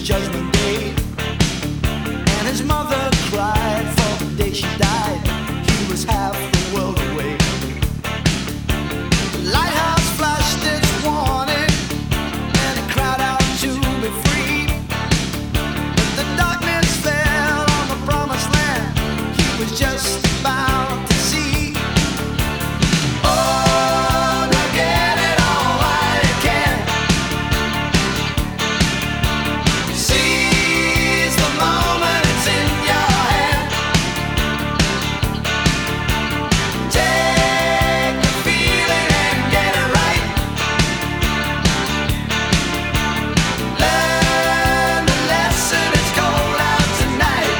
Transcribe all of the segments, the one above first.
Judgment Day. And his mother cried for the day she died. He was half the world away. The lighthouse flashed its warning, and it cried out to be free. But the darkness fell on the promised land. He was just about to see. Oh, now get it all while you can. Seize the moment, it's in your hand. Take the feeling and get it right. Learn the lesson, it's cold out tonight.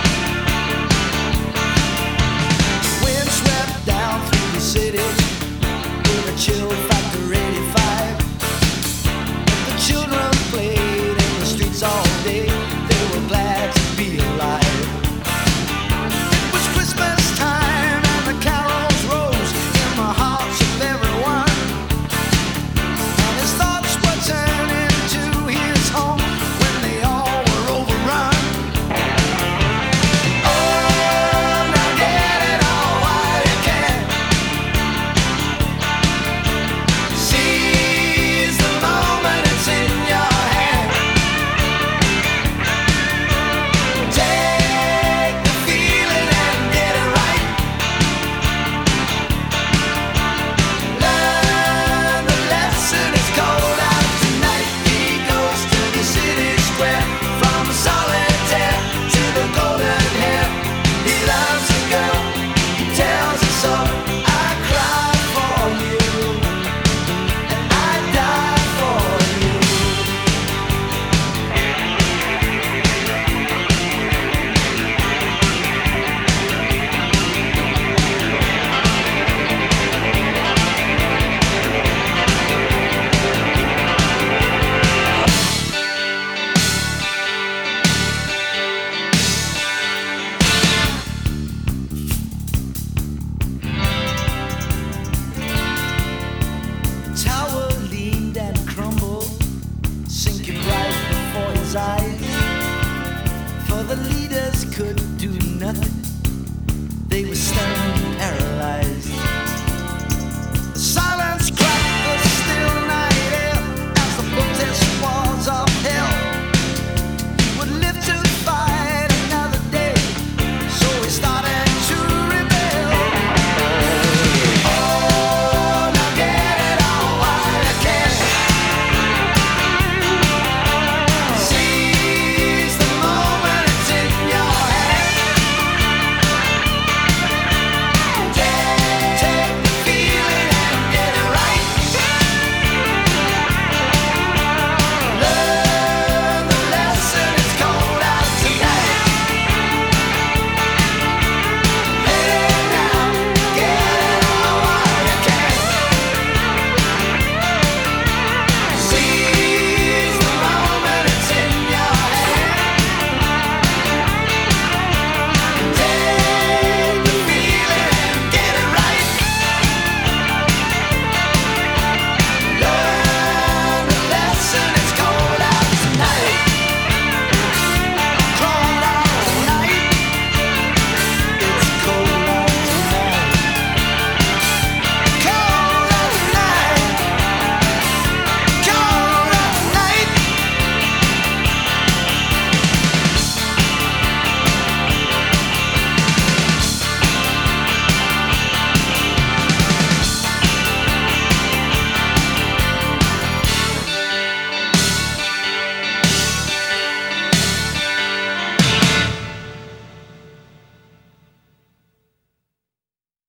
Wind swept down through the city with a chill factor 85. But the children played in the streets all day. They were glad to be alive. It was Christmas time and the carols rose in the hearts of everyone. And his thoughts were turning to his home when they all were overrun. Oh, now get it all while you can. Seize the moment, it's in your hand. Take the feeling and get it right. Learn the lesson, it's cold out tonight. He goes to the city square, from solitaire to the golden hair. He loves a girl, he tells her so. I cry for you, and I die for you. The tower leaned and crumbled, sinking right before his eyes. For the leaders could do nothing. They were stunned